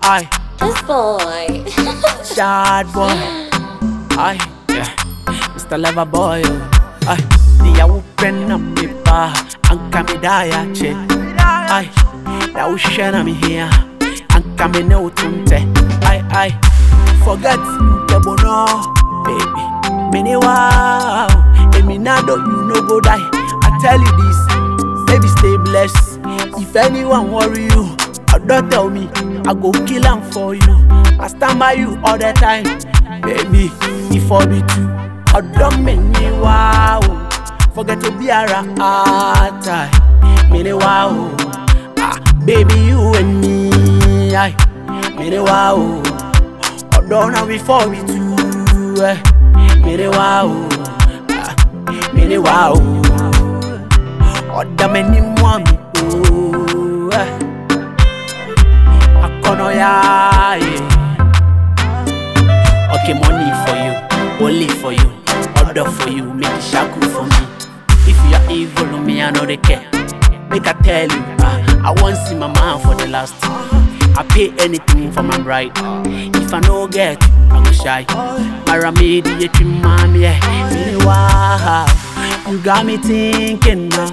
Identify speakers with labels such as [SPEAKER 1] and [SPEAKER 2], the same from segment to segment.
[SPEAKER 1] Aye,
[SPEAKER 2] This boy.
[SPEAKER 1] sad boy. Aye, yeah. Mr. Lover boy. Aye, the open up me bar and come die che. Aye, now share me here and come no tunte. Aye, forget the bono, baby. Many wow, Eminado, you no go die. I tell you this, baby, stay blessed. If anyone worry you, don't tell me, I go kill them for you. I stand by you all the time, baby. If I be true, I don't mean me wow. Forget to be a rat. Many wow, baby, you and me. Aye, many wow. I don't know before we do. Many wow, many wow. I don't many more me. Okay, money for you, only for you, order for you, make it shaku for me. If you are evil, me I know they care. Make I tell you, I won't see my man for the last. I pay anything for my bride. If I no get, I go shy. Paramediate mommy, yeah. Wow, you got me thinking now.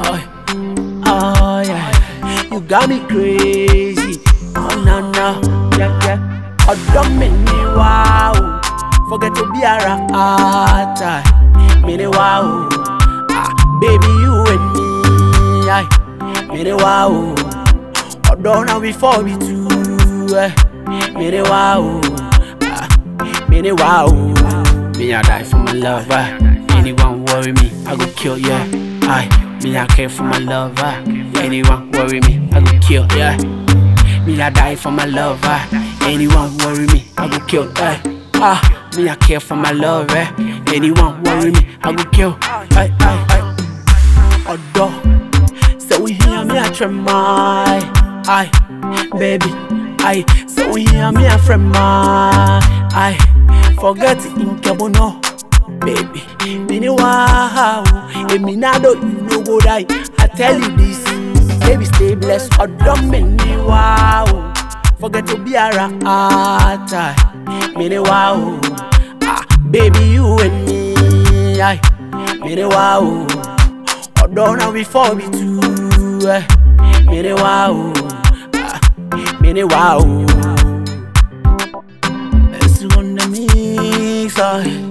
[SPEAKER 1] Oh yeah, you got me crazy. Oh no, yeah. Oh don't make me wow. Forget to be a rat. Many wow, baby you and me. Aye, many wow. Oh don't know before we do. Many wow, many wow. Me I die for my lover. Anyone worry me, I go kill ya. Aye, me I care for my lover. Anyone worry me, I go kill ya. Me I die for my lover. Anyone worry me, I go kill. Me I care for my lover. Anyone worry me, I go kill. Odo, so we hear me a tremai. Aye, baby. Aye, so we hear me a friend. Aye, forget it in Kabono. Baby, many wow, Eminado, you no go die. I tell you this, baby, stay blessed. Oh, don't make me wow. Forget to be a rat. Many wow, baby, you and me. Aye, many wow. Oh, don't know before we do. Many wow, many wow. Let's do on the mix.